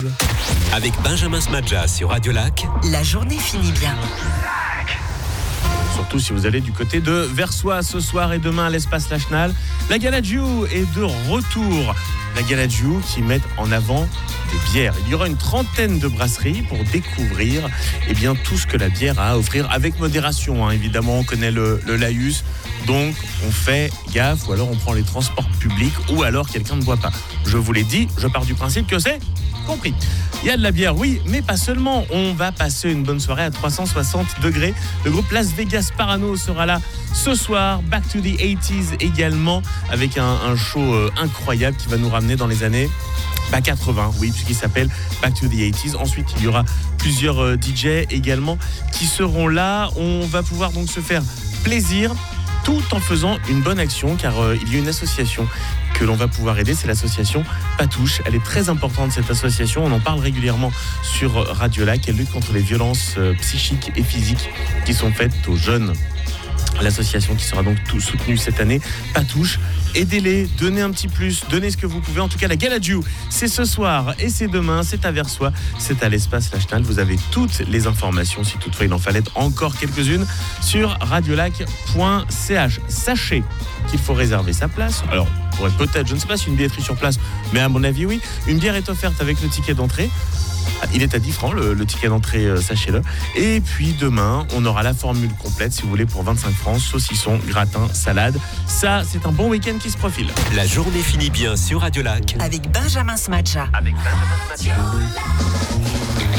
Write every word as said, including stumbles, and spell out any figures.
Avec Benjamin Smadja sur Radio Lac. La journée finit bien. Surtout si vous allez du côté de Versoix ce soir et demain à l'espace Lachenal. La Galadjiou est de retour. La Galadjiou qui met en avant des bières. Il y aura une trentaine de brasseries pour découvrir eh bien, tout ce que la bière a à offrir avec modération. Hein. Évidemment, on connaît le, le laïus, donc on fait gaffe ou alors on prend les transports publics ou alors quelqu'un ne boit pas. Je vous l'ai dit, je pars du principe que c'est compris. Il y a de la bière, oui, mais pas seulement. On va passer une bonne soirée à trois cent soixante degrés. Le groupe Las Vegas Parano sera là ce soir. Back to the eighties également, avec un, un show euh, incroyable qui va nous ramener dans les années bah, quatre-vingts, oui, puisqu'il s'appelle Back to the eighties. Ensuite, il y aura plusieurs euh, D J également qui seront là. On va pouvoir donc se faire plaisir tout en faisant une bonne action, car euh, il y a une association que l'on va pouvoir aider, c'est l'association Patouche. Elle est très importante, cette association, on en parle régulièrement sur Radio Lac. Elle lutte contre les violences euh, psychiques et physiques qui sont faites aux jeunes. L'association qui sera donc tout soutenue cette année, Patouche. Aidez-les, donnez un petit plus, donnez ce que vous pouvez. En tout cas, la Galadjiou, c'est ce soir et c'est demain, c'est à Versoix, c'est à l'espace Lachenal. Vous avez toutes les informations, si toutefois il en fallait encore quelques-unes, sur radiolac point c h. Sachez qu'il faut réserver sa place. Alors, vous pourrez peut-être, je ne sais pas si une billetterie sur place, mais à mon avis, oui. Une bière est offerte avec le ticket d'entrée. Il est à dix francs, le, le ticket d'entrée, euh, sachez-le. Et puis demain, on aura la formule complète, si vous voulez, pour vingt-cinq francs, saucisson, gratin, salade. Ça, c'est un bon week-end qui se profile. La journée finit bien sur Radio Lac. Avec Benjamin Smadja. Avec Benjamin Smadja.